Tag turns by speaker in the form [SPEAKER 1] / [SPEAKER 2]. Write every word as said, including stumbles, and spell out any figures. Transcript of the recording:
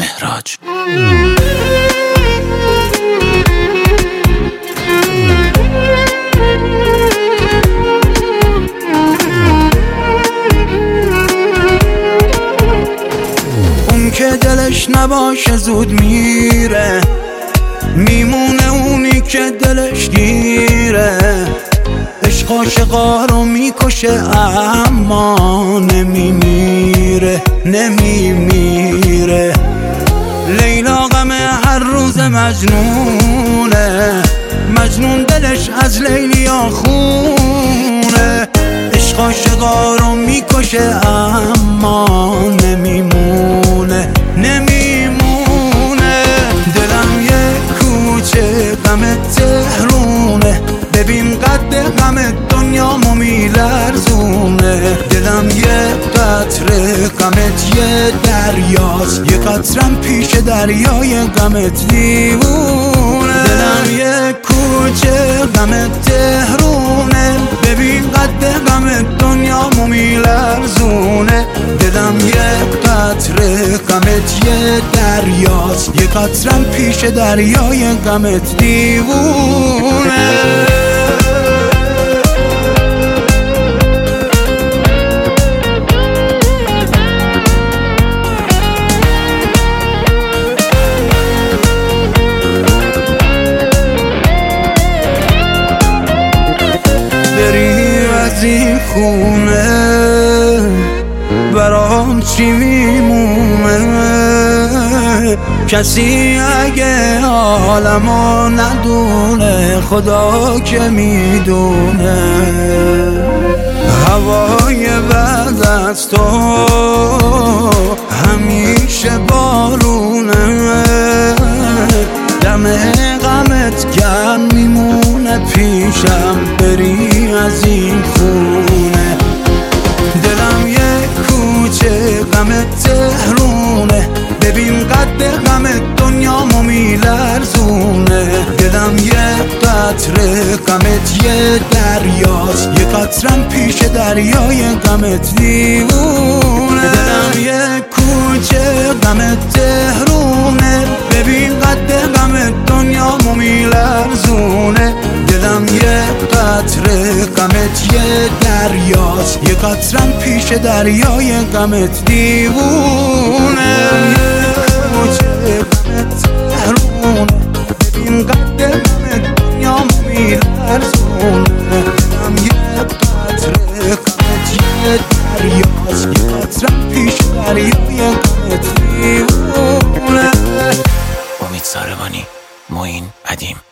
[SPEAKER 1] مهراج.
[SPEAKER 2] اون که دلش نباشه زود میره، میمونه اونی که دلش گیره. عشق عاشقا رو میکشه اما نمیمیره، نمیمیره. لیلا غم هر روز مجنونه، مجنون دلش از لیلیا خونه. عشق عاشقا رو میکشه اما نمیمونه، نمیمونه. دلم یه کوچه غم تهرونه، ببین قد غم دنیامو میلرزونه. دلم یه قطره غمت یه دریاست، یه قطرم پیش دریای غمت دیوونه. دلم یه کوچه غم تهرونه، ببین قد غم دنیامو میلرزونه. دلم یه قطره غمت یه دریاست، یه قطرم پیش دریای غمت دیوونه. از این خونه برام چی میمونه؟ کسی اگه حالمو ندونه، خدا که میدونه. هوای بعد از تو همیشه بارونه، دم غمت گرم میمونه پیشم بری از این خونه. دلم یه کوچه غم تهرونه، ببین قد غم دنیامو میلرزونه. دلم یه قطره غمت یه دریاست، یه قطرم پیش دریای غمت دیوونه. دلم یه کوچه غم تهرونه، ببین قد غم دنیامو میلرزونه. دلم یه قطره غمت یه دریاست، یه قطرم پیش دریای غمت دیوونه. یه کوچه غمت تهرونه، ببین قد غم دنیامو میلرزونه. دلم یه قطره غمت یه دریاست، یه قطرم پیش دریای غمت دیوونه.
[SPEAKER 1] امید ساربانی، معین ادیم.